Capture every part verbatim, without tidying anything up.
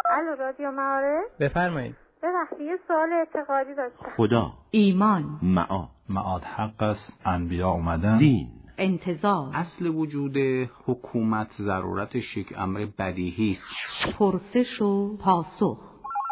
الو رادیو معارف. بفرمایید. ببخشید یه سوال اعتقادی داشتم. خدا، ایمان، معاد، معاد حق است، انبیا اومدن، دین، انتظار، اصل وجود حکومت ضرورتش یک امر بدیهی است. پرسش و پاسخ.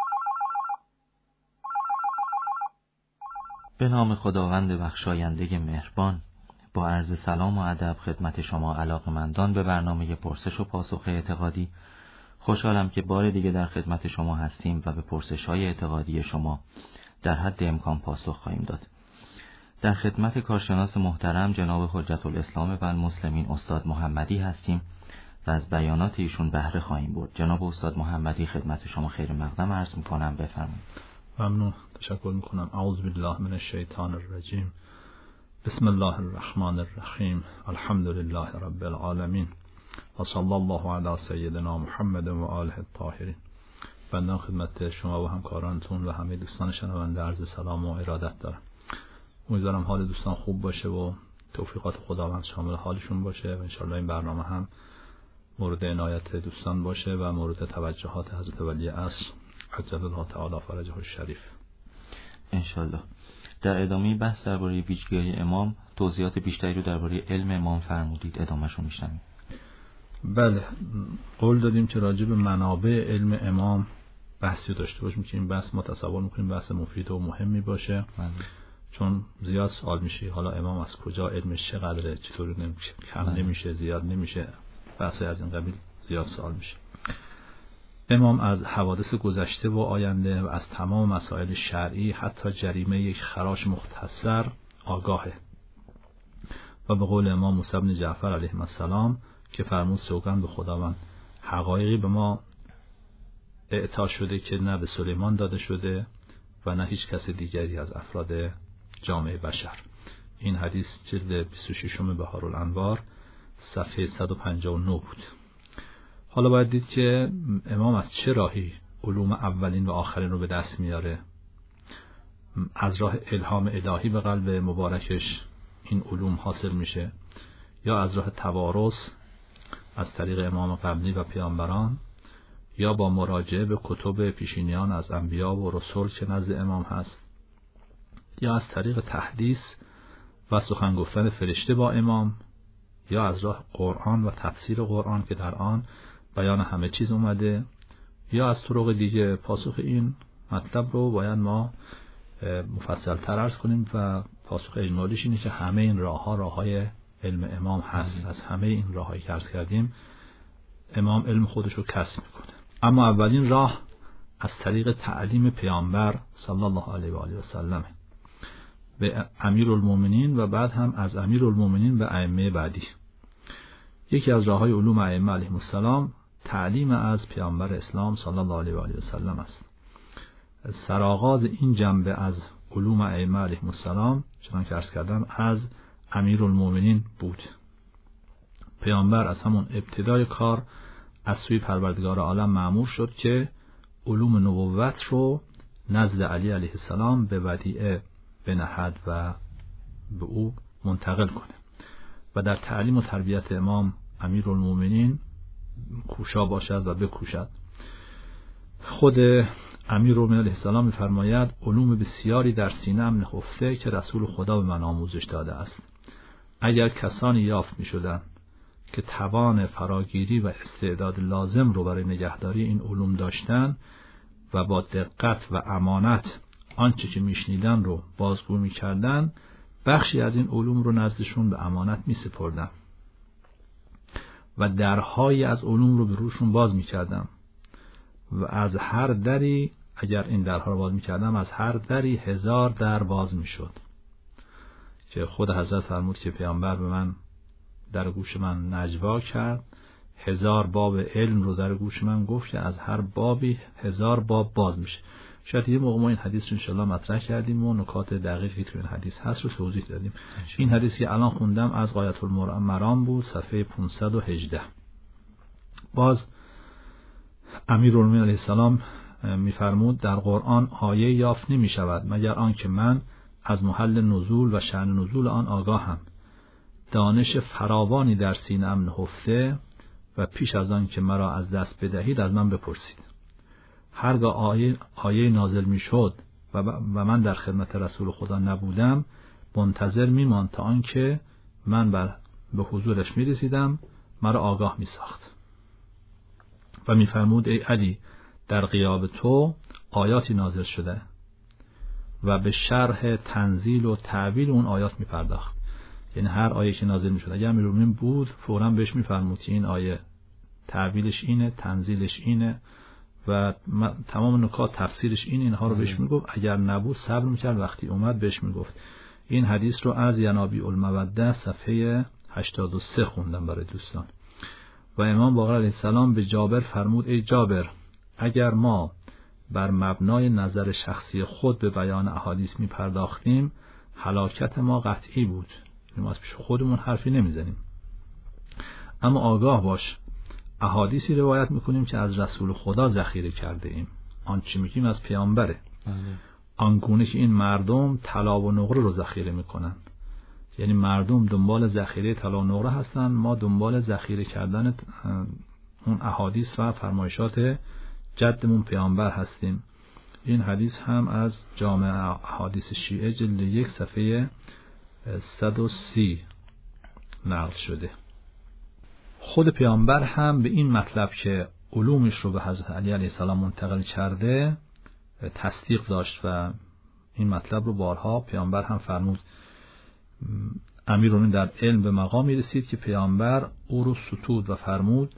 به نام خداوند بخشاینده مهربان، با عرض سلام و ادب خدمت شما علاقه‌مندان به برنامه پرسش و پاسخ اعتقادی. خوشحالم که بار دیگه در خدمت شما هستیم و به پرسش‌های اعتقادی شما در حد امکان پاسخ خواهیم داد. در خدمت کارشناس محترم جناب حجت الاسلام و المسلمین استاد محمدی هستیم و از بیانات ایشون بهره خواهیم برد. جناب استاد محمدی خدمت شما خیر مقدم عرض می‌کنم، بفرمایید. ممنون، تشکر میکنم. اعوذ بالله من الشیطان الرجیم. بسم الله الرحمن الرحیم. الحمد لله رب العالمین و صلی الله علی سیدنا محمد و آله الطاهرین. بنده خدمت شما و همکارانتون و همه دوستان شنونده عرض سلام و ارادت دارم. امیدوارم حال دوستان خوب باشه و توفیقات خداوند شامل حالشون باشه و انشالله این برنامه هم مورد عنایت دوستان باشه و مورد توجهات حضرت ولی عصر عجل الله تعالی فرجه الشریف انشالله. در ادامه بحث درباره ویژگی‌های امام توضیحات بیشتری رو درباره علم امام فرمودید، ادامه‌ش رو میشنویم. بله، قول دادیم که راجع به منابع علم امام بحثی داشته باشیم که این بحث ما تصور می‌کنیم بحث مفید و مهمی باشه. بله. چون زیاد سوال میشه حالا امام از کجا، علمش چقدره، چطور نمیشه، کم بله. نمیشه، زیاد نمیشه، بحث از این قبیل زیاد سوال میشه. امام از حوادث گذشته و آینده و از تمام مسائل شرعی حتی جریمه یک خراش مختصر آگاهه و به قول امام موسی بن جعفر علیه السلام که فرمود سوگند به خداوند حقایقی به ما اعطا شده که نه به سلیمان داده شده و نه هیچ کس دیگری از افراد جامعه بشر. این حدیث جلد بیست و شش بهارالانوار صفحه صد و پنجاه و نه بود. حالا باید دید که امام از چه راهی علوم اولین و آخرین رو به دست میاره. از راه الهام الهی به قلب مبارکش این علوم حاصل میشه یا از راه توارث از طریق امام قبلی و پیامبران یا با مراجعه به کتب پیشینیان از انبیا و رسول که نزد امام هست یا از طریق تحدیث و سخن گفتن فرشته با امام یا از راه قرآن و تفسیر قرآن که در آن بیان همه چیز اومده یا از طرق دیگه. پاسخ این مطلب رو باید ما مفصل تر عرض کنیم و پاسخ اجمالیش اینه که همه این راه ها راه های علم امام هست. از همه این راه هایی که عرض کردیم امام علم خودش رو کسب میکنه. اما اولین راه از طریق تعلیم پیامبر صلی الله علیه و آله و سلم به امیرالمومنین و بعد هم از امیرالمومنین به ائمه بعدی. یکی از راه‌های علوم ائمه علیهم السلام تعلیم از پیامبر اسلام صلی الله علیه و آله و سلم است. سرآغاز این جنبه از علوم ائمه علیهم السلام چنانکه عرض کردم از امیرالمومنین بود. پیامبر از همون ابتدای کار از سوی پروردگار عالم مأمور شد که علوم نبوت رو نزد علی علیه السلام به ودیعه بنهد و به او منتقل کنه و در تعلیم و تربیت امام امیرالمومنین کوشا باشد و بکوشد. خود امیرالمومنین علیه السلام می‌فرماید علوم بسیاری در سینه‌ام نهفته که رسول خدا به من آموزش داده است. اگر کسانی یافت می‌شدند که توان فراگیری و استعداد لازم رو برای نگهداری این علوم داشتند و با دقت و امانت آنچه که میشنیدن رو بازگو میکردن، بخشی از این علوم رو نزدشون به امانت میسپردن و درهایی از علوم رو به روشون باز میکردن و از هر دری اگر این درها رو باز میکردم از هر دری هزار در باز میشد که خود حضرت فرمود که پیامبر به من در گوش من نجوا کرد، هزار باب علم رو در گوش من گفت که از هر بابی هزار باب باز میشه. شاید یه موقع ما این حدیث رو انشالله مطرح کردیم و نکات دقیقی که این حدیث هست رو توضیح دادیم. این حدیثی که الان خوندم از غایت المرام بود صفحه پانصد و هجده. باز امیرالمومنین علیه السلام میفرمود در قرآن آیه یافت نمی شود مگر آن که من از محل نزول و شأن نزول آن آگاهم. دانش فراوانی در سینه‌ام نهفته و پیش از آن که مرا از دست بدهید از من بپرسید. هرگاه آیه, آیه نازل می شد و, و من در خدمت رسول خدا نبودم منتظر می ماند تا آنکه من بر به حضورش می رسیدم مرا آگاه می ساخت و می فرمود ای علی در غیاب تو آیاتی نازل شده و به شرح تنزیل و تعبیل اون آیات می پرداخت. یعنی هر آیه که نازل می شد اگر امیرالمومنین بود فوراً بهش می فرمود که این آیه تعبیلش اینه، تنزیلش اینه و تمام نکات تفسیرش این اینها رو بهش می گفت. اگر نبود صبر می کرد، وقتی اومد بهش می گفت. این حدیث رو از ینابیع الموده صفحه هشتاد و سه خوندم برای دوستان. و امام باقر علیه السلام به جابر فرمود ای جابر اگر ما بر مبنای نظر شخصی خود به بیان احادیث می پرداختیم هلاکت ما قطعی بود. ما از پیش خودمون حرفی نمی زنیم. اما آگاه باش احادیثی روایت میکنیم که از رسول خدا ذخیره کرده ایم. آن چی میگیم از پیامبره. آنگونه که این مردم طلا و نقره رو ذخیره میکنن. یعنی مردم دنبال ذخیره طلا و نقره هستن، ما دنبال ذخیره کردن اون احادیث و فرمایشات جدمون پیامبر هستیم. این حدیث هم از جامع احادیث شیعه جلد یک صفحه صد و سی نقل شده. خود پیامبر هم به این مطلب که علومش رو به حضرت علی علیه السلام منتقل کرده تصدیق داشت و این مطلب رو بارها پیامبر هم فرمود. امیرالمومنین در علم به مقامی رسید که پیامبر او رو ستود و فرمود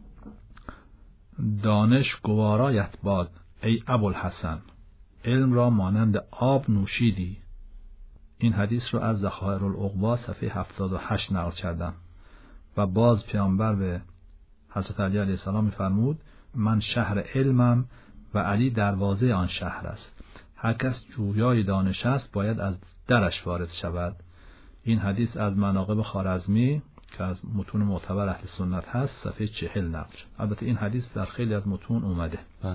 دانش گوارایت باد ای ابوالحسن، علم را مانند آب نوشیدی. این حدیث رو از ذخائر العقبا صفحه هفتاد و هشت نقل کردم. و باز پیامبر به حضرت علی علیه السلام می‌فرمود من شهر علمم و علی دروازه آن شهر است. هر کس جویای دانش است باید از درش وارد شود. این حدیث از مناقب خوارزمی که از متون معتبر اهل سنت هست صفحه چهل نقل شد. البته این حدیث در خیلی از متون اومده. بله.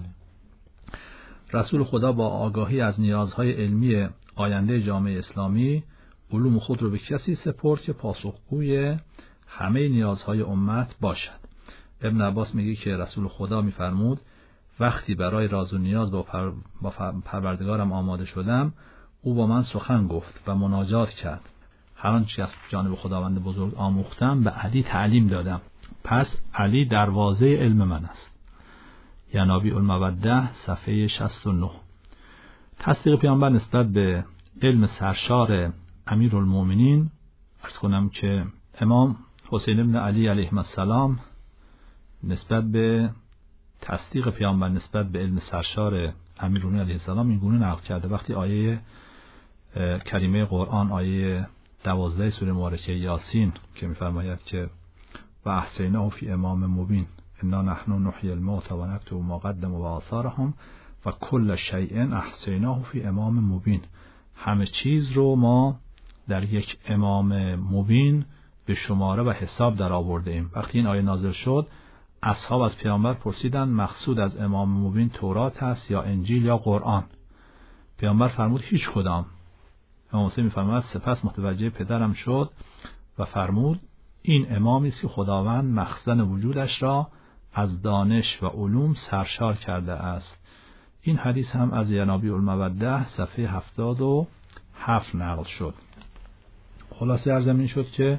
رسول خدا با آگاهی از نیازهای علمی آینده جامعه اسلامی علوم خود رو به کسی سپرد که پاسخگوی همه نیازهای امت باشد. ابن عباس میگه که رسول خدا میفرمود وقتی برای راز و نیاز با, پر... با پروردگارم آماده شدم او با من سخن گفت و مناجات کرد. هر آنچه از جانب خداوند بزرگ آموختم به علی تعلیم دادم. پس علی دروازه علم من است. ینابیع الموده صفحه شصت و نه. تصدیق پیامبر نسبت به علم سرشار امیرالمومنین عرض کنم که امام حسین ابن علی علیه السلام نسبت به تصدیق پیامبر نسبت به علم سرشار امیرالمومنین علیه السلام این گونه نقل کرده. وقتی آیه کریمه قرآن آیه دوازده سوره مبارکه یاسین که می‌فرماید که و احصیناه فی امام مبین انا نحن نحیی الموتى و نکتب ما قدموا و آثارهم و کل شیء احصیناه فی امام مبین، همه چیز رو ما در یک امام مبین به شماره و حساب در آورده ایم. وقتی این آیه نازل شد اصحاب از پیامبر پرسیدند مقصود از امام مبین تورات هست یا انجیل یا قرآن؟ پیامبر فرمود هیچ کدام. امام حسین می‌فرماید سپس متوجه پدرم شد و فرمود این امامی است که خداوند مخزن وجودش را از دانش و علوم سرشار کرده است. این حدیث هم از ینابیع الموده صفحه هفتاد و هفت نقل شد. خلاصه عرضم این شد که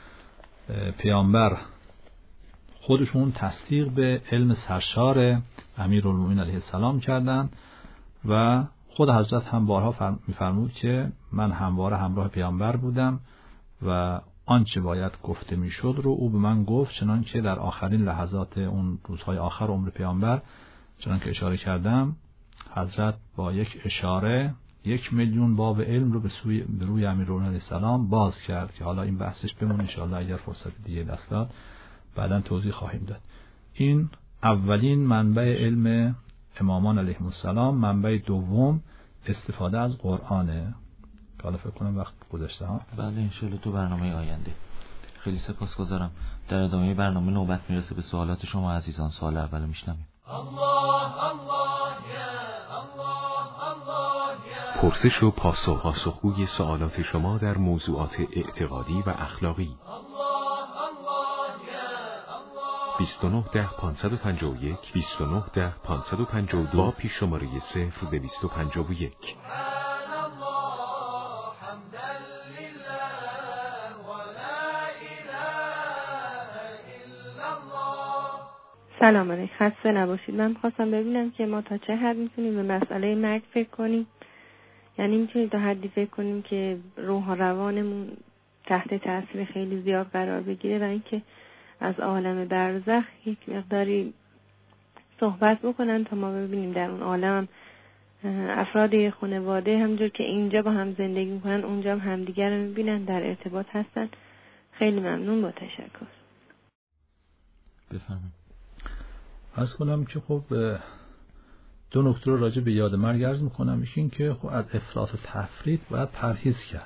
پیامبر خودشون تصدیق به علم سرشار امیرالمومنین علیه السلام کردند و خود حضرت هم بارها می‌فرمود که من همواره همراه پیامبر بودم و آنچه باید گفته میشد رو او به من گفت، چنانکه در آخرین لحظات اون روزهای آخر عمر پیامبر چنانکه اشاره کردم حضرت با یک اشاره یک میلیون باب علم رو به سوی به روی امیرالمومنین علیه السلام باز کرد که حالا این بحثش بمونه ان شاء الله اگر فرصت دیگه دست داد بعداً توضیح خواهیم داد. این اولین منبع علم امامان علیهم السلام. منبع دوم استفاده از قرآنه. حالا فکر کنم وقت گذشته ها. بله ان شاء الله تو برنامه آینده. خیلی سپاسگزارم. در ادامه برنامه نوبت میرسه به سوالات شما عزیزان. سوال اول میشنویم. الله الله یا الله الله یا. پرسش و پاسخ، پاسخگوی سوالات شما در موضوعات اعتقادی و اخلاقی. بیست و نه ده پانصد و پنجاه و یک بیست و نه ده پانصد و پنجاه و دو با پیش شماره صفر دویست و پنجاه و یک. سلام علیکم، خسته نباشید. من خواستم ببینم که ما تا چه حد میتونیم به مسئله مرگ فکر کنیم، یعنی میتونیم تا حدی فکر کنیم که روح و روانمون تحت تاثیر خیلی زیاد قرار بگیره و اینکه از عالم برزخ یک مقداری صحبت بکنن تا ما ببینیم در اون عالم افراد خانواده همونجور که اینجا با هم زندگی میکنن اونجا هم همدیگر رو میبینن، در ارتباط هستن. خیلی ممنون، با تشکر. بفرمایید. عرض کنم که خب دو نکته رو راجع به یاد مرگ عرض میکنم. یکی این که خب از افراط و تفریط باید پرهیز کرد.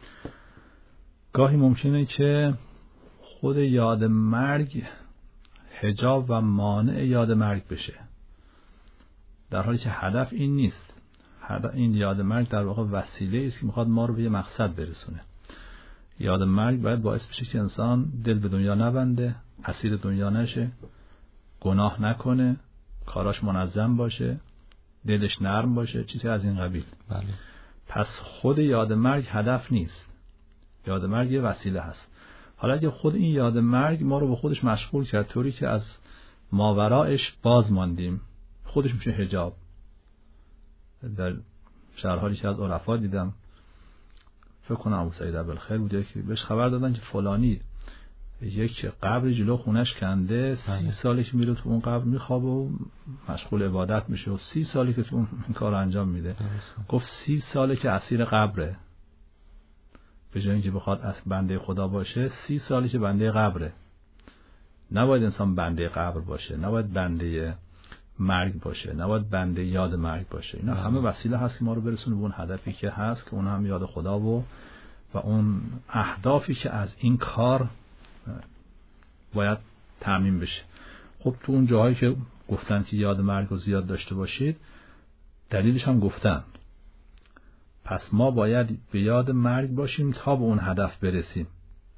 گاهی ممکنه که خود یاد مرگ حجاب و مانع یاد مرگ بشه، در حالی که هدف این نیست. این یاد مرگ در واقع وسیله است که میخواد ما رو به یه مقصد برسونه. یاد مرگ باید باعث بشه که انسان دل به دنیا نبنده، اسیر دنیا نشه، گناه نکنه، کاراش منظم باشه، دلش نرم باشه، چیزی از این قبیل. بله. پس خود یاد مرگ هدف نیست، یاد مرگ یه وسیله هست. حالا اگه خود این یاد مرگ ما رو به خودش مشغول کرد طوری که از ماورایش باز ماندیم، خودش میشه حجاب. در شرحالی که از عرفا دیدم، فکر کنم ابو سعید ابوالخیر بوده که بهش خبر دادن که فلانی یک قبر جلو خونش کنده، سی سالی که میره تو اون قبر میخوابه و مشغول عبادت میشه و سی سالی که تو اون کار انجام میده. گفت سی ساله که اسیر قبره، به جای اینکه بخواد از بنده خدا باشه، سی سالی که بنده قبره. نباید انسان بنده قبر باشه، نباید بنده مرگ باشه، نباید بنده یاد مرگ باشه. اینا همه وسیله هست که ما رو برسونه به اون هدفی که هست، که اون هم یاد خدا و و اون اهدافی که از این کار باید تأمین بشه. خب تو اون جاهایی که گفتن که یاد مرگ رو زیاد داشته باشید، دلیلش هم گفتن. پس ما باید به یاد مرگ باشیم تا به اون هدف برسیم.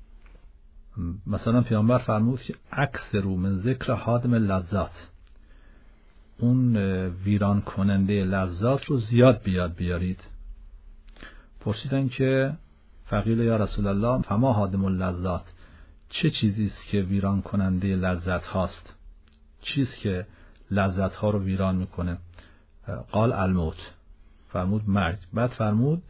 مثلا پیامبر فرمود که اکثروا من ذکر هادم لذات، اون ویران کننده لذات رو زیاد بیاد بیارید. پرسیدن که فقیل یا رسول الله فما هادم اللذات، چه چیزی است که ویران کننده لذت هاست؟ چیز که لذت ها رو ویران میکنه؟ قال الموت، فرمود مرگ. بعد فرمود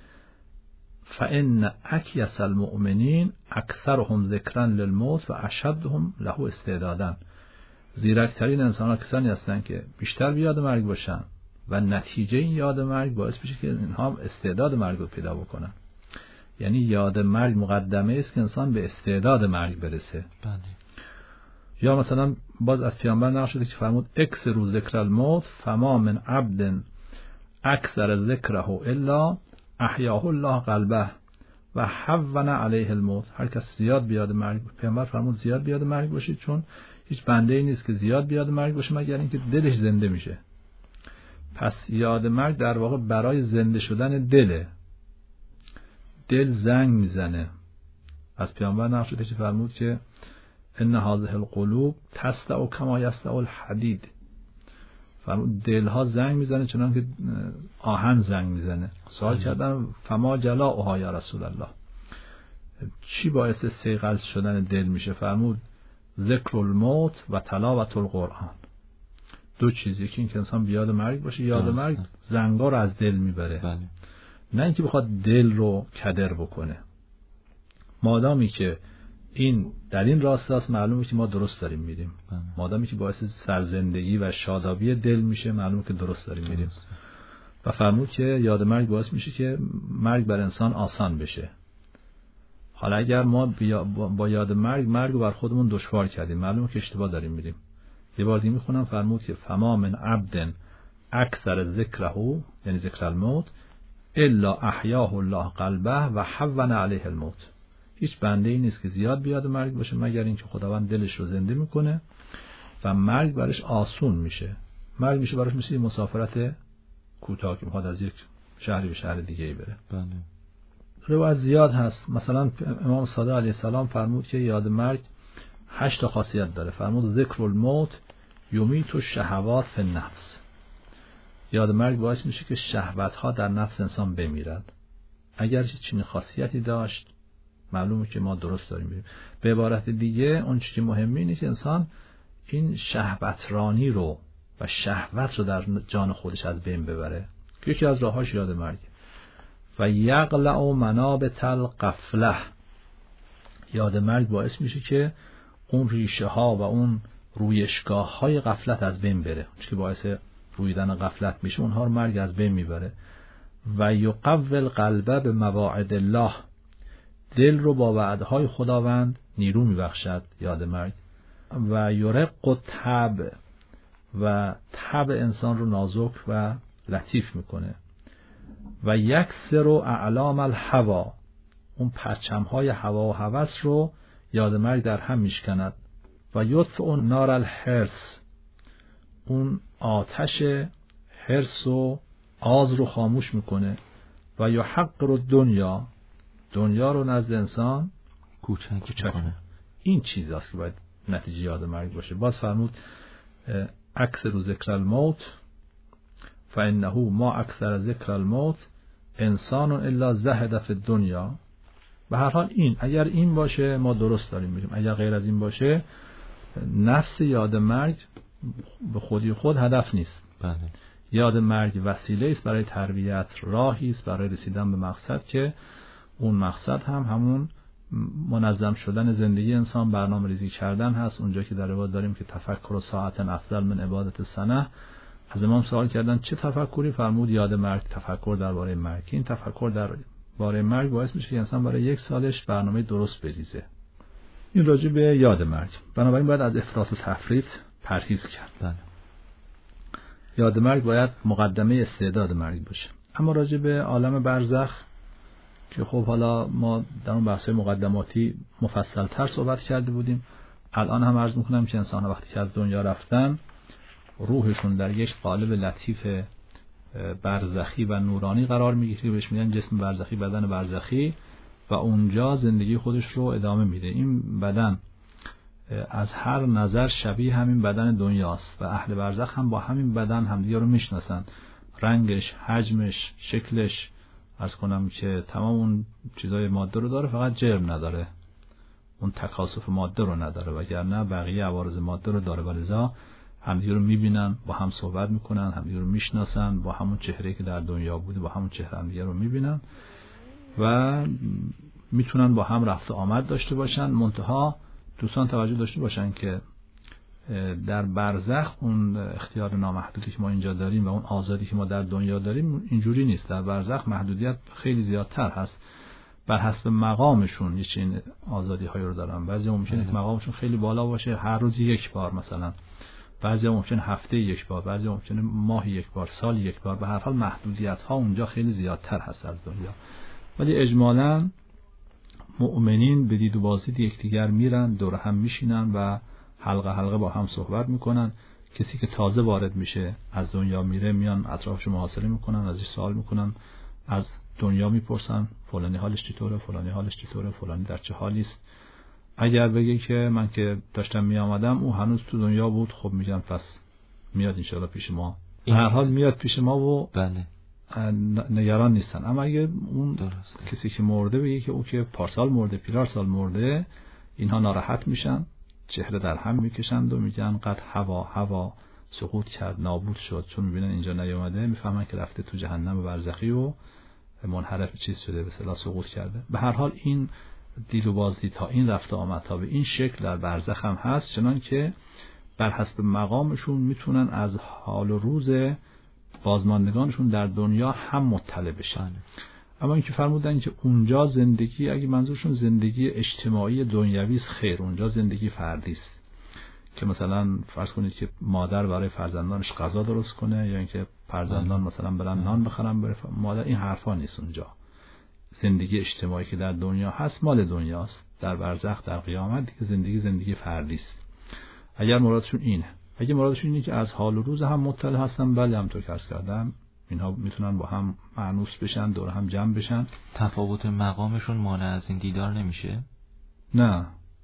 فان اکیس المؤمنین اکثرهم ذکرا للموت و اشدهم له استعدادا، زیرکترین انسان ها کسانی هستند که بیشتر به یاد مرگ باشن و نتیجه این یاد مرگ باعث بشه که اینها استعداد مرگ رو پیدا بکنن. یعنی یاد مرگ مقدمه است که انسان به استعداد مرگ برسه. بله. یا مثلا باز از پیامبر نقل شده که فرمود اکثروا ذکر الموت فما من عبد اکثر ذکره الا احیاه الله قلبه و حون علیه الموت. هر کس زیاد بیاد مرگ، پیامبر فرمود زیاد بیاد مرگ باشید، چون هیچ بنده ای نیست که زیاد بیاد مرگ باشه مگر اینکه دلش زنده میشه. پس یاد مرگ در واقع برای زنده شدن دله. دل زنگ میزنه. از پیامبر نقل شده که فرمود که ان هذه القلوب تستع کما یستع الحدید، فرمود دلها زنگ میزنه چنان که آهن زنگ میزنه. سوال کردن فما جلاؤها یا رسول الله، چی باعث صیقل شدن دل میشه؟ فرمود ذکر الموت و تلاوت القرآن. دو چیز، یکی این که انسان بیاد مرگ باشه، یاد مرگ زنگا رو از دل میبره. بله. نه اینکه بخواد دل رو کدر بکنه. مادامی که این در این راسته است، معلومه که ما درست داریم میریم. بله. مادامی که باعث سرزندگی و شادابی دل میشه، معلومه که درست داریم میریم. درست. و فرمود که یاد مرگ باعث میشه که مرگ بر انسان آسان بشه. حالا اگر ما با یاد مرگ مرگ رو بر خودمون دشوار کردیم، معلومه که اشتباه داریم میریم. یه بار دیگه میخونم، فرمود که فما من عبد اکثر ذکره، یعنی ذکر الموت، الا احیاه الله قلبه و حون علیه الموت. هیچ بنده ای نیست که زیاد بیاد مرگ باشه مگر اینکه خداوند دلش رو زنده میکنه و مرگ برش آسون میشه. مرگ میشه برش مثل مسافرت کوتاه که میخواد از یک شهری به شهر دیگه ای بره. بله. روایت زیاد هست. مثلا امام صادق علیه السلام فرمود که یاد مرگ هشت تا خاصیت داره. فرمود ذکر الموت یمیت الشهوات فی النفس. یاد مرگ باعث میشه که شهوت ها در نفس انسان بمیرد. اگر چنین خاصیتی داشت معلومه که ما درست داریم میریم. به عبارت دیگه اون چیزی مهمی نیست انسان این شهوترانی رو و شهوت رو در جان خودش از بین ببره. یکی از راهاش یاد مرگ. و یقلع منابت الغفله. یاد مرگ باعث میشه که اون ریشه ها و اون رویشگاه های غفلت از بین بره. چون که باعث رویدن غفلت میشه اونها رو مرگ از بین میبره. و یقوی القلب به مواعد الله. دل رو با وعدهای خداوند نیرو میبخشد یاد مرگ. و یرق الطبع. و طبع انسان رو نازک و لطیف میکنه. و یکسر اعلام الهوا. اون پرچم‌های هوا و هوس رو یاد مرگ در هم میشکند. و یطفئ نار الحرص. اون آتش حرص و آز رو خاموش میکنه. و یحقر الدنیا. دنیا رو نزد انسان کوچک میکنه. این چیزاست که باید نتیجه یاد مرگ باشه. باز فرمود اکثر ذکر الموت فانه ما اکثر ذکر الموت انسان الا زهد فی الدنیا. به هر حال این اگر این باشه ما درست داریم میگیم. اگر غیر از این باشه نفس یاد مرگ به خودی خود هدف نیست. بله. یاد مرگ وسیله است برای تربیت، راهی است برای رسیدن به مقصد که اون مقصد هم همون منظم شدن زندگی انسان، برنامه ریزی کردن هست. اونجا که در روایت داریم که تفکر و ساعت افضل من عبادت سنه. از امام سوال کردن چه تفکری؟ فرمود یاد مرگ، تفکر درباره مرگ. این تفکر درباره مرگ باعث میشه که انسان برای یک سالش برنامه درست بریزه. این راجع به یاد مرگ. بنابراین باید از افراط و تفریط پرهیز کرد. بله. یاد مرگ باید مقدمه استعداد مرگ باشه. اما راجع به عالم برزخ که خب حالا ما در اون بحث مقدماتی مفصل تر صحبت کرده بودیم، الان هم عرض میکنم که انسان ها وقتی که از دنیا رفتن روحشون در یک قالب لطیف برزخی و نورانی قرار میگیره که بهش میگن جسم برزخی، بدن برزخی، و اونجا زندگی خودش رو ادامه میده. این بدن از هر نظر شبیه همین بدن دنیاست و اهل برزخ هم با همین بدن همدیگه رو میشناسن. رنگش، حجمش، شکلش، عرض کنم که تمام اون چیزای ماده رو داره، فقط جرم نداره، اون تکاثف ماده رو نداره، وگرنه بقیه عوارض ماده رو داره. ولذا همدیگه رو میبینن، با هم صحبت میکنن، همدیگه رو میشناسن، با همون چهره‌ای که در دنیا بوده با همون چهره همدیگه رو میبینن و میتونن با هم رفت و آمد داشته باشن. منتها دوستان توجه داشته باشن که در برزخ اون اختیار نامحدودی که ما اینجا داریم و اون آزادی که ما در دنیا داریم اینجوری نیست. در برزخ محدودیت خیلی زیادتر هست. بر حسب مقامشون یه چنین آزادی هایی رو دارن. بعضی ممکنه که مقامشون خیلی بالا باشه، هر روز یک بار مثلا، بعضی ممکنه هفته یک بار، بعضی ممکنه ماه یک بار، سال یک بار. به هر حال محدودیت ها اونجا خیلی زیادتر هست از دنیا. ولی اجمالاً مؤمنین به دید و بازدید یکدیگر میرن، دور هم میشینن و حلقه حلقه با هم صحبت میکنن. کسی که تازه وارد میشه از دنیا میره، میان اطرافش محاصره میکنن، ازش سوال میکنن، از دنیا میپرسن فلانی حالش چطوره، فلانی حالش چطوره، فلانی در چه حالی است. اگر بگه که من که داشتم میآمدم او هنوز تو دنیا بود، خب میگم پس میاد ان شاءالله پیش ما. به هر حال میاد پیش ما و بله نگران نیستن. اما اگه اون درسته. کسی که مرده بگه که او که پارسال مرده، پیرار سال مرده، اینها ناراحت میشن، چهره در هم میکشند و میگن قد هوا هوا سقوط کرد، نابود شد. چون میبینن اینجا نیومده میفهمن که رفته تو جهنم برزخی و منحرف چیز شده، به اصطلاح سقوط کرده. به هر حال این دید و بازدید ها، این رفت و آمد ها به این شکل در برزخ هم هست، چنان که بر حسب مقامشون میتونن از حال و روز بازماندگانشون در دنیا هم مطلع بشن. اما اینکه فرمودن که اونجا زندگی، اگه منظورشون زندگی اجتماعی دنیوی است، خیر، اونجا زندگی فردی است. که مثلا فرض کنید که مادر برای فرزندانش غذا درست کنه، یا اینکه فرزندان مثلا برن نان بخرن برای مادر، این حرفا نیست. اونجا زندگی اجتماعی که در دنیا هست مال دنیاست. در برزخ، در قیامت دیگه زندگی زندگی فردی است. اگر مرادشون اینه، اگه مرادشون اینه که از حال و روز هم مطلع هستن، بله همونطور که عرض کردم اینها میتونن با هم مانوس بشن، دور هم جمع بشن. تفاوت مقامشون مانع از این دیدار نمیشه؟ نه،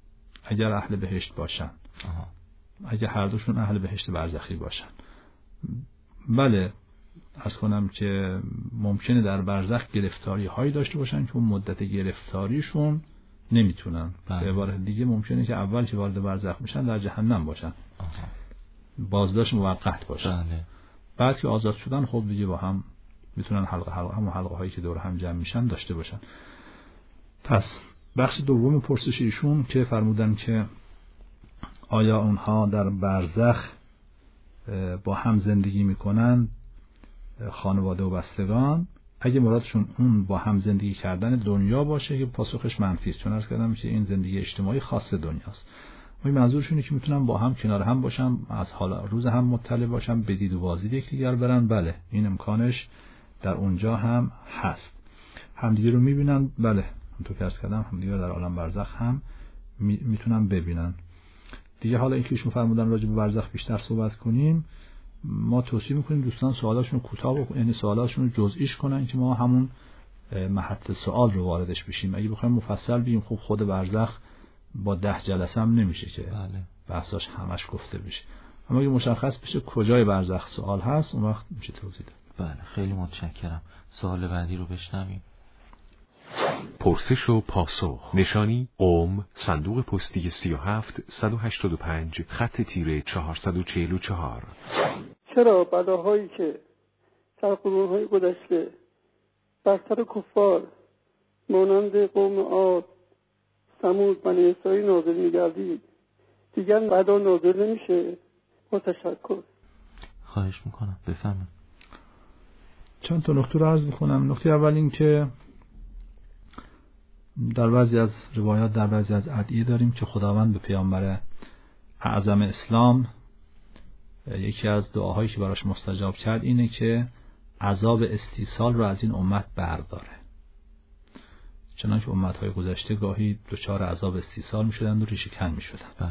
اگر اهل بهشت باشن. آها. اگر هر دوشون اهل بهشت برزخی باشن. بله از کنم که ممکنه در برزخ گرفتاری هایی داشته باشن که اون مدت گرفتاریشون نمیتونن. به عبارت دیگه ممکنه که اول که وارد برزخ میشن در جهنم باشن. آها. بازداشت موقت باشه. بله. بعد که آزاد شدن خب دیگه با هم میتونن حلقه حلقه هم حلقه هایی که دور هم جمع میشن داشته باشن. پس بخش دوم پرسش ایشون که فرمودن که آیا اونها در برزخ با هم زندگی میکنن، خانواده و بستگان، اگه مرادشون اون با هم زندگی کردن دنیا باشه که پاسخش منفی است، چون عرض کردم که این زندگی اجتماعی خاص دنیاست. این منظورشونه که میتونن با هم کنار هم باشن، از حال روز هم مطلع باشن، بدید و بازدید یکدیگر برن. بله این امکانش در اونجا هم هست. همدیگه رو میبینن. بله همونطور که عرض کردم همدیگه در عالم برزخ هم میتونن ببینن. دیگه حالا اینکه ایشون فرمودن راجع به برزخ بیشتر صحبت کنیم، ما توصیه میکنیم دوستان سوالاشون رو کوتاه بکنن، یعنی سوالاشون رو جزئیش کنن که ما همون محط سوال رو واردش بشیم. اگه بخوایم مفصل بگیم خب خود برزخ با ده جلسه هم نمیشه که بله. بحثاش همش گفته بشه. اما اگه مشخص بشه کجای برزخ سوال هست اون وقت میشه توضیح داد. بله خیلی متشکرم. سوال بعدی رو بشنویم. پرسش و پاسخ. نشانی قم، صندوق پستی سی و هفت صد و هشتاد و پنج، خط تیره چهارصد و چهل و چهار. چرا بلاهایی که در قرون‌های گذشته بر سر کفار مانند قوم عاد، ثمود، بنی اسرائیل نازل می‌گردید دیگر بعدا نازل نمیشه؟ با تشکر. خواهش میکنم بفرمایید. چند تا نکته رو عرض میکنم. نکته اول این که در بعضی از روایات در بعضی از ادعیه داریم که خداوند به پیامبر اعظم اسلام یکی از دعاهایی که براش مستجاب کرد اینه که عذاب استیصال رو از این امت برداره. چنانکه امت‌های گذشته گاهی دچار عذاب استیصال می‌شدند و ریشه کن می‌شدند. بله.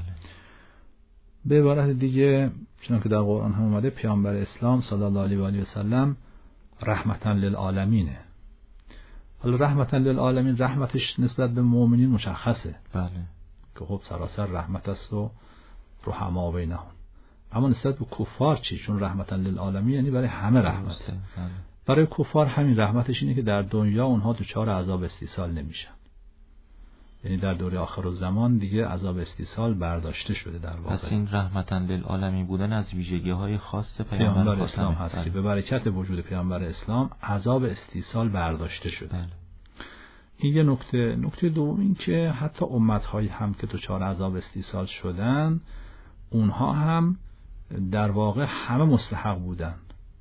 به عبارت دیگه چنانکه در قرآن هم اومده پیامبر اسلام صلی الله علیه و آله و سلم رحمتاً للعالمینه. حالا رحمتاً للعالمین رحمتش نسبت به مؤمنین مشخصه. بله. که خب سراسر رحمت است و رحما بینهم. اما نسبت به کفار چی؟ چون رحمتاً للعالمین یعنی برای همه رحمته. بله. برای کفار همین رحمتش اینه که در دنیا اونها دچار عذاب استیصال نمیشن. یعنی در دوره آخر الزمان دیگه عذاب استیصال برداشته شده در واقع. پس این رحمتاً للعالمین بودن از ویژگی‌های خاص پیامبر اسلام هست که به برکت وجود پیامبر اسلام عذاب استیصال برداشته شده. بله. این یه نکته. نکته دوم این که حتی امت‌هایی هم که دچار عذاب استیصال شدن اونها هم در واقع همه مستحق بودن.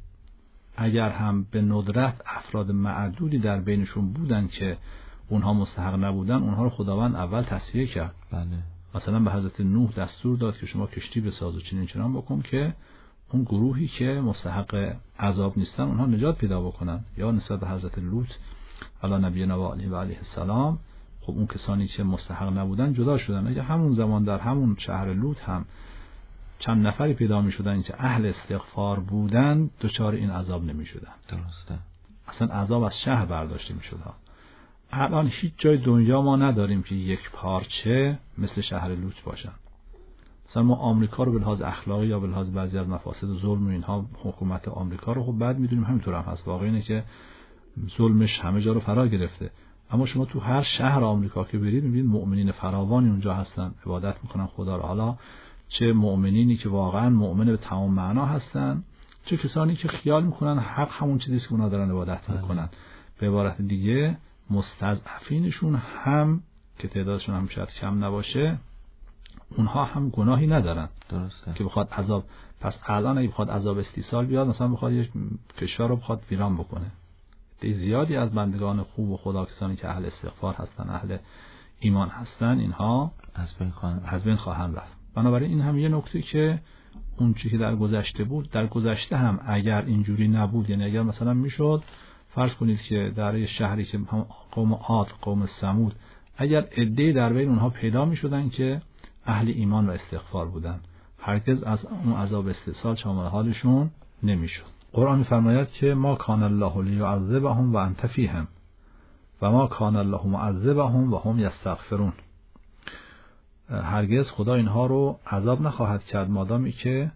اگر هم به ندرت افراد معدودی در بینشون بودن که اونها مستحق نبودن، اونها رو خداوند اول تصفیه کرد. بله. مثلا به حضرت نوح دستور داد که شما کشتی بساز و چنین چنان بکن که اون گروهی که مستحق عذاب نیستن اونها نجات پیدا بکنن. یا نسبت به حضرت لوط علی نبینا و علیه و علیه السلام، خب اون کسانی که مستحق نبودن جدا شدن. اگه همون زمان در همون شهر لوط هم چند نفری پیدا می شدن که اهل استغفار بودن دچار این عذاب نمی شدن. درسته. اصلا عذاب از شهر برداشته می شد. الان هیچ جای دنیا ما نداریم که یک پارچه مثل شهر لوط باشن. مثلا ما آمریکا رو به لحاظ اخلاقی یا به لحاظ بعضی از مفاسد ظلم و اینها حکومت آمریکا رو خب بعد میدونیم همینطور هم هست. واقعا اینه که ظلمش همه جا رو فرا گرفته. اما شما تو هر شهر آمریکا که برید میبینید مؤمنین فراوانی اونجا هستن، عبادت میکنن خدا رو. حالا چه مؤمنینی که واقعا مؤمن به تمام معنا هستن، چه کسانی که خیال میکنن حق همون چیزی است که اونا دارن عبادت میکنن. به عبارت دیگه مستضعفینشون هم که تعدادشون هم شاید کم نباشه اونها هم گناهی ندارن. درسته. که بخواد عذاب، پس الان اگه بخواد عذاب استیصال بیاد، مثلا بخواد یک کشور رو بخواد ویران بکنه، تعداد زیادی از بندگان خوب و خدا کسانی که اهل استغفار هستن، اهل ایمان هستن، اینها از بین خواهند از بین خواهند رفت. بنابراین این هم یه نکته که اون چیزی که در گذشته بود، در گذشته هم اگر اینجوری نبود، یعنی اگر مثلا میشد فرض کنید که در یه شهری که قوم عاد، قوم ثمود، اگر عده‌ای در بین اونها پیدا میشدن که اهل ایمان و استغفار بودن، هرگز از اون عذاب استیصال شامل حالشون نمیشد. قرآن می‌فرماید که ما کان الله لیعذبهم و انت فیهم و ما کان الله معذبهم و هم یستغفرون. هرگز خدا اینها رو عذاب نخواهد کرد مادامی که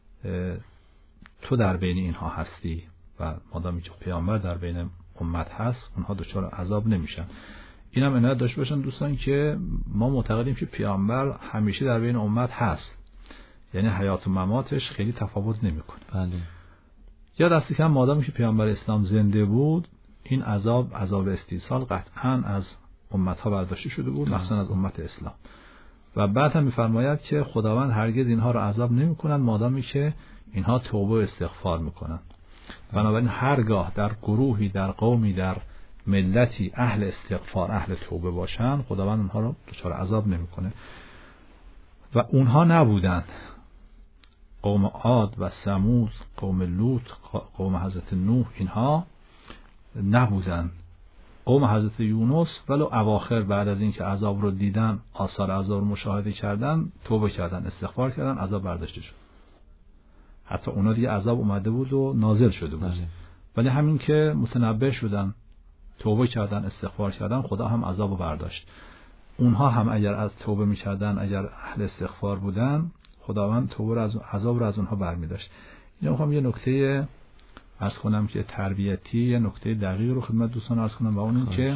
تو در بین اینها هستی و مادامی که پیامبر در بین امت هست اونها دچار عذاب نمیشن. اینم عنایت داشته باشن دوستان که ما معتقدیم که پیامبر همیشه در بین امت هست، یعنی حیات و مماتش خیلی تفاوت نمیکنه. بله. یا دستی کم مادامی که پیامبر اسلام زنده بود این عذاب عذاب استیصال قطعاً از امتها برداشته شده بود، مخصوصا از امت اسلام. و بعد هم می‌فرماید که خداوند هرگز اینها رو عذاب نمی‌کنند مادامی که اینها توبه و استغفار می‌کنند. بنابراین هرگاه در گروهی، در قومی، در ملتی اهل استغفار، اهل توبه باشن، خداوند اونها رو دچار عذاب نمی‌کنه. و اونها نبودند. قوم عاد و ثمود، قوم لوط، قوم حضرت نوح، اینها نبودند. قوم حضرت یونس ولو اواخر بعد از اینکه عذاب رو دیدن، آثار عذاب رو مشاهده کردن، توبه کردن، استغفار کردن، عذاب برداشته شد. حتی اونا دیگه عذاب اومده بود و نازل شده بود. بله. ولی همین که متنبه شدن، توبه کردن، استغفار کردن، خدا هم عذاب رو برداشت. اونها هم اگر از توبه می‌کردن، اگر اهل استغفار بودن، خداوند توبه رو از عذاب رو از اونها برمی‌داشت. اینا می‌خوام یه نکته عرض کنم که تربیتی، یه نکته دقیق رو خدمت دوستان عرض کنم، و اون این که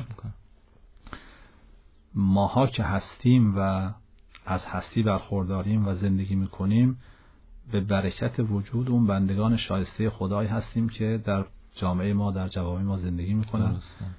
ماها که هستیم و از هستی برخورداریم و زندگی میکنیم به برکت وجود اون بندگان شایسته خدایی هستیم که در جامعه ما، در جوامع ما زندگی میکنن.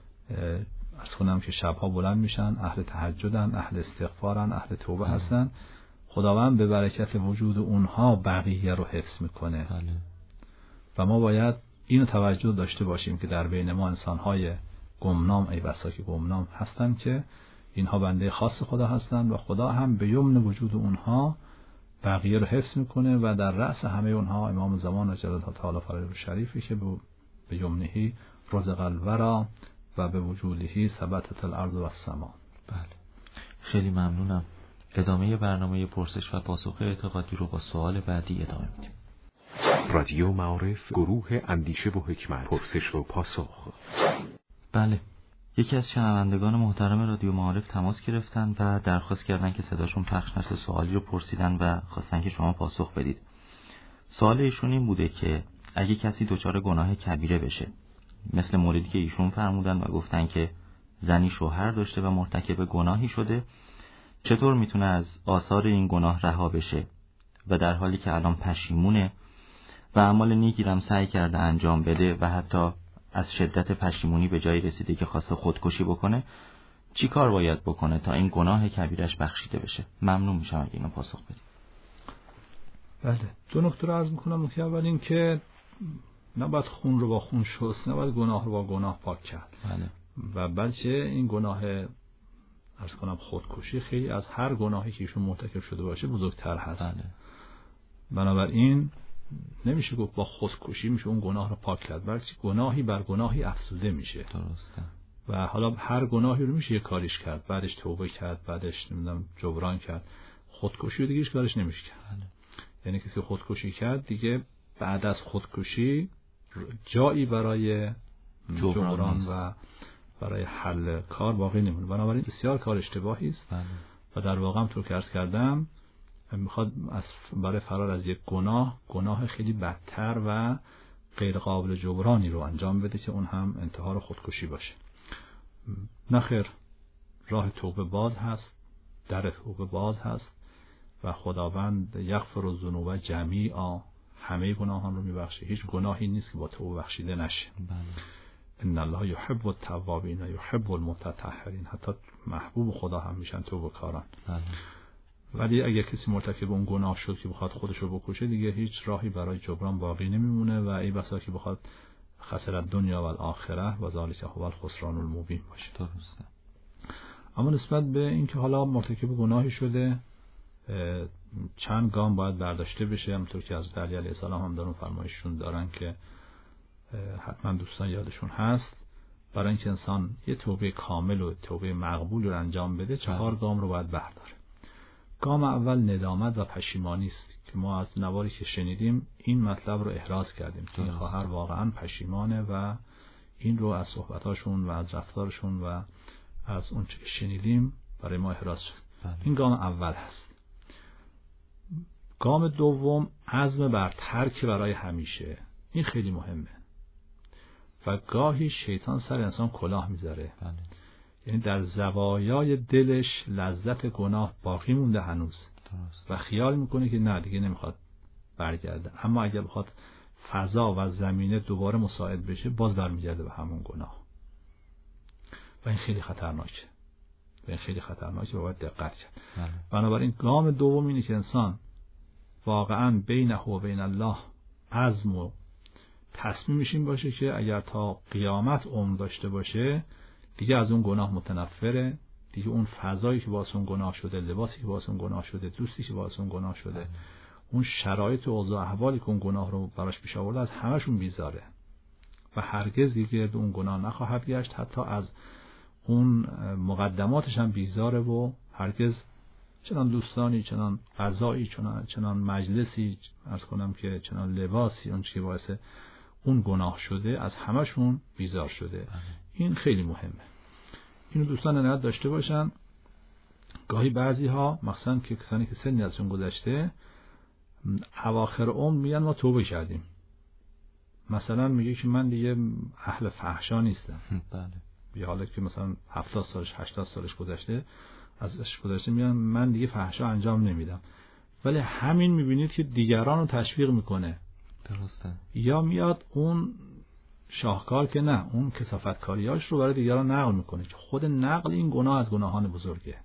عرض کنم که شبها بلند میشن، اهل تهجدن، اهل استغفارن، اهل توبه هستن. خداوند به برکت وجود اونها بقیه رو حفظ میکنه. بله. و ما باید اینو توجه داشته باشیم که در بین ما انسان‌های گمنام، ای بسا که گمنام هستن، که اینها بنده خاص خدا هستن و خدا هم به یمن وجود اونها بقیه رو حفظ میکنه و در رأس همه اونها امام زمان اجل تعالی فرجه شریفی که به یمنهی رزق الورا و به وجودهی ثبتت الارض و السما. بله. خیلی ممنونم. ادامه برنامه پرسش و پاسخ اعتقادی رو با سوال بعدی ادامه میدیم. رادیو معارف، گروه اندیشه و حکمت، پرسش و پاسخ. بله، یکی از شنوندگان محترم رادیو معارف تماس گرفتن و درخواست کردن که صداشون پخش نشه. سوالی رو پرسیدن و خواستن که شما پاسخ بدید. سوال ایشون این بوده که اگه کسی دچار گناه کبیره بشه، مثل موردی که ایشون فرمودن و گفتن که زنی شوهر داشته و مرتکب گناهی شده، چطور میتونه از آثار این گناه رها بشه و در حالی که الان پشیمونه و اعمال نیکی هم سعی کرده انجام بده و حتی از شدت پشیمونی به جایی رسیده که خواسته خودکشی بکنه، چی کار باید بکنه تا این گناه کبیرش بخشیده بشه؟ ممنون میشم اگه اینو پاسخ بدید. بله، دو نکته رو عرض میکنم. نکته اول این که نباید خون رو با خون شست، نباید گناه رو با گناه پاک کرد. بله. و بلکه این گناه عرض کنم خودکشی خیلی از هر گناهی که ایشون مرتکب شده باشه بزرگتر هست. بله. بنابراین نمیشه گفت با خودکشی میشه اون گناه رو پاک کرد، بلکه گناهی بر گناهی افزوده میشه. درسته. و حالا هر گناهی رو میشه یه کاریش کرد، بعدش توبه کرد، بعدش نمیدونم جبران کرد. خودکشی رو دیگه هیچ کارش نمیشه کرد. بله. یعنی کسی خودکشی کرد دیگه بعد از خودکشی جایی برای جبران, جبران و برای حل کار باقی نمونه. بنابراین بسیار کار اشتباهی است. بله. و در واقع هم تو که عرض کردم میخواد از برای فرار از یک گناه گناه خیلی بدتر و غیر قابل جبرانی رو انجام بده که اون هم انتحار خودکشی باشه. نخیر، راه توبه باز هست، در توبه باز هست و خداوند یغفر الذنوب جمیعا، همه گناهان رو میبخشه. هیچ گناهی نیست که با توبه بخشیده نشه. بله. ان الله یحب التوابین و یحب المتطهرین، حتی محبوب خدا هم میشن توبه کاران. بله. ولی اگر کسی مرتکب اون گناه شد که بخواد خودش رو بکشه، دیگه هیچ راهی برای جبران باقی نمیمونه و ای بسا که بخواد خسر دنیا و الاخره و ذالک هو الخسران المبین باشه. درسته. اما نسبت به اینکه حالا مرتکب گناهی شده، چند گام باید برداشته بشه. همونطور که از علی علیه السلام هم دارون فرمایششون دارن که حتما دوستان یادشون هست، برای اینکه انسان یه توبه کامل و توبه مقبول رو انجام بده، چهار گام رو باید برداره. گام اول ندامت و پشیمانی است که ما از نواری که شنیدیم این مطلب رو احراز کردیم که این خواهر واقعا پشیمانه و این رو از صحبتاشون و از رفتارشون و از اون چه شنیدیم برای ما احراز شد. این گام اول هست. گام دوم عزم بر ترک برای همیشه. این خیلی مهمه و گاهی شیطان سر انسان کلاه میذاره. یعنی در زوایای دلش لذت گناه باقی مونده هنوز درست. و خیال میکنه که نه دیگه نمیخواد برگرده، اما اگر بخواد فضا و زمینه دوباره مساعد بشه باز برمیگرده به همون گناه و این خیلی خطرناکه و این خیلی خطرناکه و باید دقت کرد. بنابراین گام دوم اینه که انسان واقعا بینه و بین الله عزم و تصمیمش این باشه که اگر تا قیامت عمر داشته باشه دیگه از اون گناه متنفره، دیگه اون فضایی که واسه اون گناه شده، لباسی که واسه اون گناه شده، دوستی که واسه اون گناه شده، اون شرایط و اوضاع احوالی که اون گناه رو براش پیش آورده از همشون بیزاره و هرگز دیگه اون گناه نخواهد گشت، حتی از اون مقدماتش هم بیزاره و هرگز چنان دوستانی، چنان غذایی، چنان چنان مجلسی، عرض کنم که چنان لباسی، اون چیزی که باعث اون گناه شده از همشون بیزار شده. این خیلی مهمه. اینو دوستان عنایت داشته باشن. گاهی بعضی ها مثلا که کسانی که سنی ازشون گذشته اواخر عمر میگن ما توبه کردیم، مثلا میگه که من دیگه اهل فحشا نیستم. بله. بی حالا که مثلا هفتاد سالش هشتاد سالش گذشته ازش گذشته میگن من دیگه فحشا انجام نمیدم، ولی همین میبینید که دیگران رو تشویق میکنه. درسته. یا میاد اون شاهکار که نه، اون کثافتکاریاش رو برای دیگران نقل میکنه که خود نقل این گناه از گناهان بزرگه.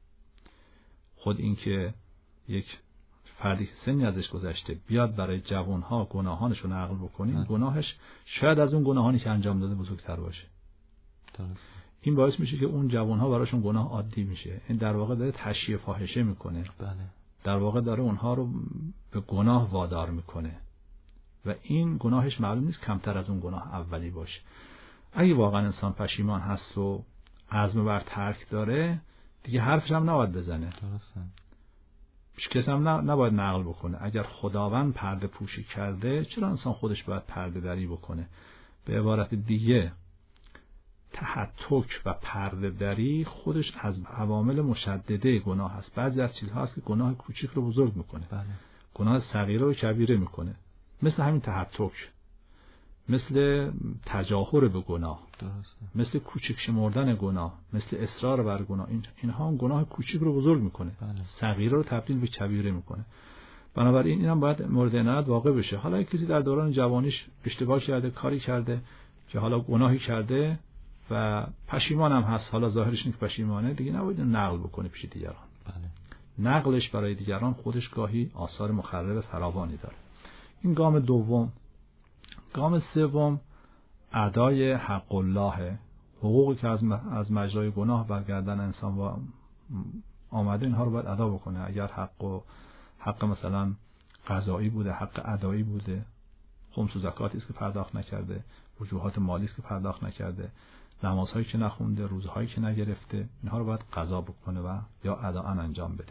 خود این که یک فردی که سنی ازش گذشته بیاد برای جوانها گناهانش رو نقل بکنه، گناهش شاید از اون گناهانی که انجام داده بزرگتر باشه. درست. این باعث میشه که اون جوانها براشون گناه عادی میشه. این در واقع داره تشییع فاحشه میکنه. بله. در واقع داره اونها رو به گناه وادار میکنه و این گناهش معلوم نیست کمتر از اون گناه اولی باشه. اگه واقعا انسان پشیمان هست و عزم بر ترک داره دیگه حرفش هم نباید بزنه. درسته. هیچ کس هم نباید نقل بکنه. اگر خداوند پرده پوشی کرده چرا انسان خودش باید پرده دری بکنه؟ به عبارت دیگه تحتک و پرده دری خودش از عوامل مشدده گناه هست. بعضی از چیزها هست که گناه کوچیک رو بزرگ میکنه. بله. گناه صغیره رو کبیره میکنه. مثل همین تحتک، مثل تجاهر به گناه، درسته. مثل کوچیک شمردن گناه، مثل اصرار بر گناه. این اینها هم گناه کوچیک رو بزرگ میکنه. بله. صغیره رو تبدیل به کبیره میکنه. بنابراین اینم باید مورد عنایت واقع بشه. حالا کسی در دوران جوانیش اشتباه کرده، کاری کرده که حالا گناهی کرده و پشیمان هم هست، حالا ظاهرش اینه که پشیمانه، دیگه نباید نقل بکنه پیش دیگران. بله. نقلش برای دیگران خودش گاهی آثار مخرب فراوانی داره. این گام دوم. گام سوم ادای حق الله، حقوقی که از از مجرای گناه برگردن انسان و آمده اینها رو باید ادا بکنه. اگر حق و حق مثلا قضایی بوده، حق ادایی بوده، خمس و زکاتی است که پرداخت نکرده، وجوهات مالی است که پرداخت نکرده، نمازهایی که نخونده، روزهایی که نگرفته، اینها رو باید قضا بکنه و یا اداء انجام بده.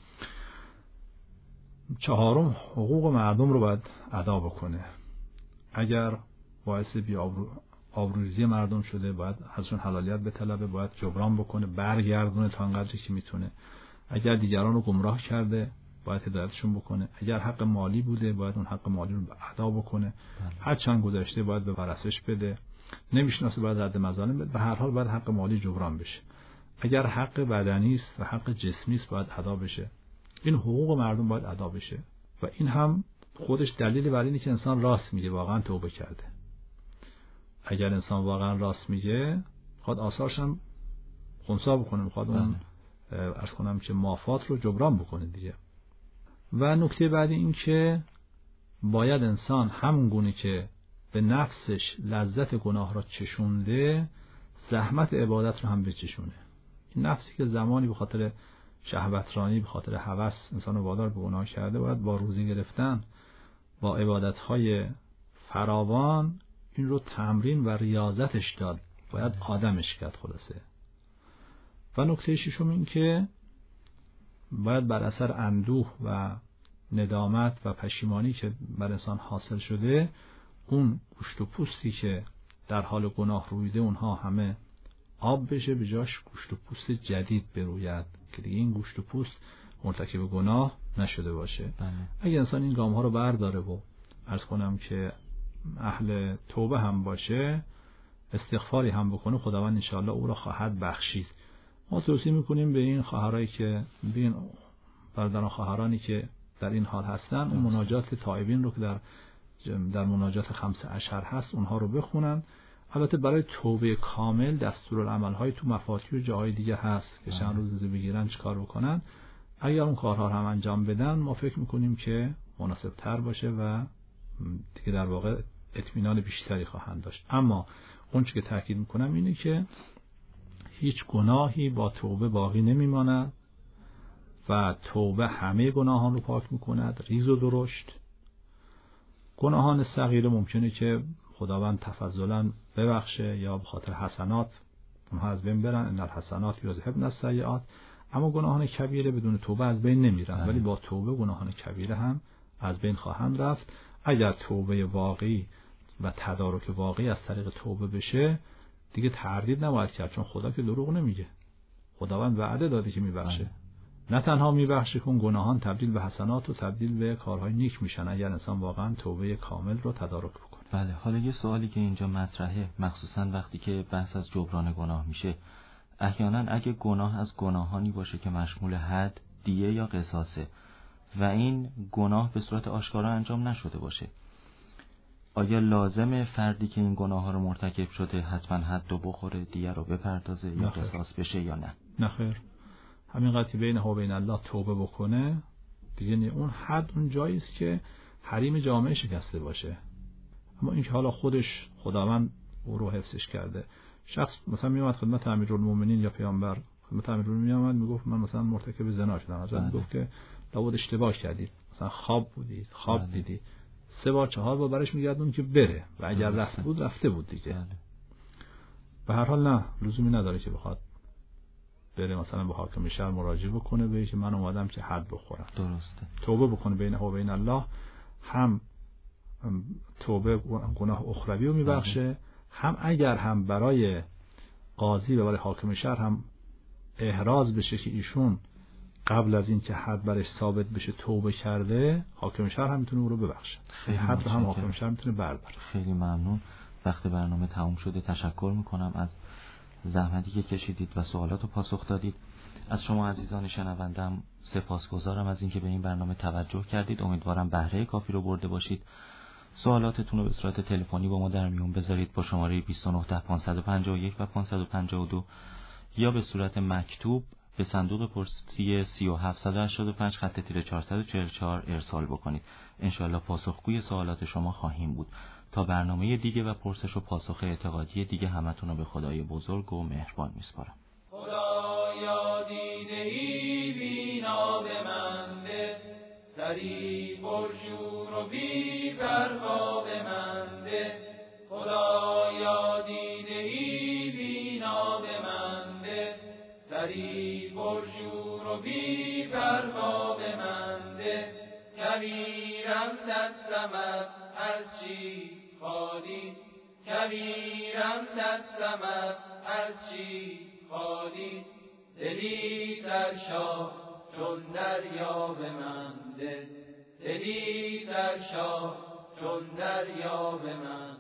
چهارم حقوق مردم رو باید ادا بکنه. اگر باعث بی آبروریزی مردم شده باید ازشون حلالیت بطلبه، باید جبران بکنه، برگردونه تا انقدری که میتونه. اگر دیگران رو گمراه کرده باید هدایتشون بکنه. اگر حق مالی بوده باید اون حق مالی رو ادا بکنه. هر چند گذشته باید به ورثش بده. نمیشناسه باید رد مظالم بده. به هر حال باید حق مالی جبران بشه. اگر حق بدنی است و حق جسمی است باید ادا بشه. این حقوق مردم باید ادا بشه و این هم خودش دلیل بر اینه که انسان راست میگه، واقعا توبه کرده. اگر انسان واقعا راست میگه خود آثارش هم خنثی بکنه، میخواد اون عرض کنم که مافات رو جبران بکنه دیگه. و نکته بعدی این که باید انسان همون گونه که به نفسش لذت گناه را چشونده زحمت عبادت رو هم بچشونه. این نفسی که زمانی به خاطر شهوترانی، به خاطر هوس انسان رو وادار به گناه کرده، باید با روزی گرفتن، با عبادت‌های فراوان این رو تمرین و ریاضتش داد، باید آدمش کرد خلاصه. و نکته ششم این که باید بر اثر اندوه و ندامت و پشیمانی که بر انسان حاصل شده اون گوشت و پوستی که در حال گناه رویده اونها همه آب بشه، به جاش گوشت و پوست جدید بروید که دیگه این گوشت و پوست مرتکب گناه نشده باشه. بله. اگه انسان این گام ها رو برداره و عرض کنم که اهل توبه هم باشه، استغفاری هم بکنه، خداوند انشاءالله او را خواهد بخشید. ما توصیه میکنیم به این خواهرایی که به این برادران خواهرانی که در این حال هستن اون مناجات تائبین رو که در در مناجات خمس اشهر هست اونها رو بخونن. البته برای توبه کامل دستورالعمل های تو مفاتیح و جاهای دیگه هست که چند روز روزه بگیرن چیکار بکنن. اگر اون کارها رو هم انجام بدن ما فکر میکنیم که مناسب تر باشه و دیگه در واقع اطمینان بیشتری خواهند داشت. اما اون چیزی که تاکید میکنم اینه که هیچ گناهی با توبه باقی نمیماند و توبه همه گناهان رو پاک میکند، ریز و درشت. گناهان صغیره ممکنه که خداوند تفضلا ببخشه یا به خاطر حسنات اونها از بین برن، ان الحسنات یذهبن السیئات. اما گناهان کبیره بدون توبه از بین نمیرن، ولی با توبه گناهان کبیره هم از بین خواهند رفت. اگر توبه واقعی و تدارک واقعی از طریق توبه بشه دیگه تردید نباید کرد، چون خدا که دروغ نمیگه. خداوند وعده داده که میبخشه. نه تنها میبخشه که اون گناهان تبدیل به حسنات و تبدیل به کارهای نیک میشن اگر انسان واقعا توبه کامل رو تدارک بکنه. بله. حالا یه سوالی که اینجا مطرحه، مخصوصا وقتی که بحث از جبران گناه میشه، احیانا اگه گناه از گناهانی باشه که مشمول حد، دیه یا قصاصه و این گناه به صورت آشکارا انجام نشده باشه، آیا لازمه فردی که این گناه ها رو مرتکب شده حتما حد رو بخوره، دیه رو بپردازه یا قصاص بشه یا نه؟ نه خیر. همین قضیه بین هو بین الله توبه بکنه دیگه نه. اون حد اون جایی است که حریم جامعه شکسته باشه. اما این که حالا خودش خداوند او رو حفظش کرده، شخص مثلا میومد خدمت امیرالمومنین یا پیامبر خدمت امیرالمومنین میومد میگفت من مثلا مرتکب زنا شدم، حضرت میگفت که لابد اشتباه کردید، مثلا خواب بودید، خواب بله. دیدی. سه بار چهار بار برش میگردون که بره و اگر رفته بود رفته بود دیگه. بله. به هر حال نه لزومی نداره که بخواد بره مثلا به حاکم شهر مراجعه بکنه بهش که من اومدم که حد بخورم. درسته. توبه بکنه بین هو بین الله، هم توبه گناه اخروی رو میبخشه، هم اگر هم برای قاضی و برای حاکم شهر هم احراز بشه که ایشون قبل از این که حد برش ثابت بشه توبه کرده، حاکم شهر هم میتونه او رو ببخشه. حد رو هم حاکم شهر میتونه برداره. خیلی ممنون. وقت برنامه تموم شده. تشکر میکنم از زحمتی که کشیدید و سوالات رو پاسخ دادید. از شما عزیزان شنوندم سپاسگزارم از اینکه به این برنامه توجه کردید. امیدوارم بهره کافی رو برده باشید. سوالاتتون رو به صورت تلفنی با ما در میون بذارید با شماره بیست و نه ده پانصد و پنجاه و یک و پانصد و پنجاه و دو یا به صورت مکتوب به صندوق پستی سی و هفت هشتاد و پنج خط تیره چهارصد و چهل و چهار ارسال بکنید. انشالله پاسخگوی سوالات شما خواهیم بود. تا برنامه دیگه و پرسش و پاسخ اعتقادی دیگه همتون رو به خدای بزرگ و مهربان میسپارم. خدایا دیده ای بینا به من ده، سری پرشور و بی برها به من ده. خدایا دیده ای بینا به من ده، سری پرشور و بی برها به من ده. کبیرم دستمت هر چیز خالیست، کبیرم دستمت هر چیز خالیست. دلی سرشار چون دریا به من ده، دلی سرشار چون دریا به من